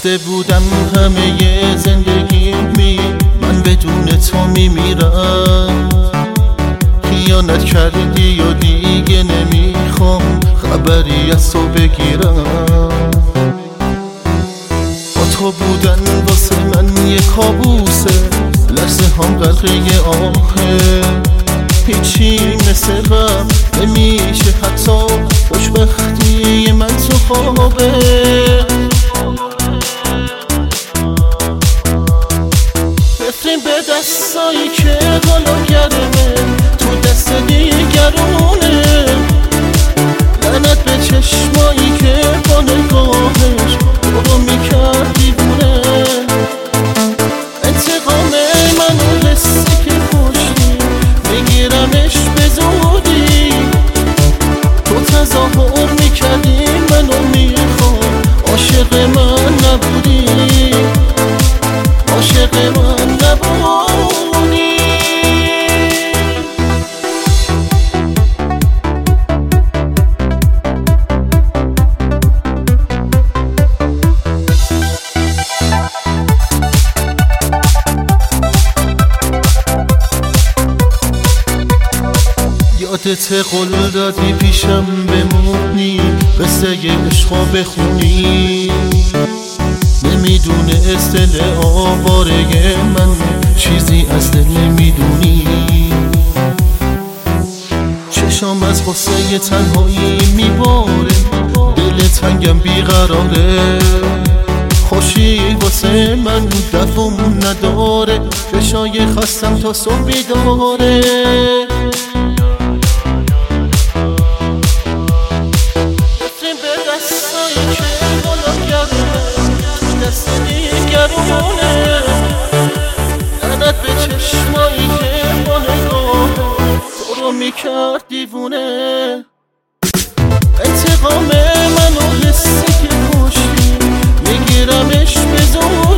گفته بودم همه زندگی من بدون تو میمیرم. خیانت کردی و دیگه نمیخوام خبری از تو بگیرم. با تو بودن واسه من یه کابوسه، لحظه هم غرقه آهه. هیچی مثل قبل نمیشه، حتی خوشبختی من تو خوابه. بفرین به دستایی که حالا گرمه، تو دست دیگرونه. لعنت به چشمایی که با نگاهش تو رو میکرد دیوونه. انتقام منو حسی که کشتی، بگیرمش به زودی. تو تظاهر میکردی منو میخوای، عاشق من نبودی، عاشق من نبودی. یادت قول دادی پیشم بمونی، قصه عشقا بخونی. نمیدونه دل آواره من چیزی از دل نمیدونی. چشام از غصه تنهایی میباره، دل تنگم بیقراره. خوشی واسه من دفعم نداره، بشای خستم تا صبح بیداره. لعنت به چشمایی که با نگاه تو رو میکرد دیوونه. انتقام منو حسی که کشتی، میگیرمش به زور.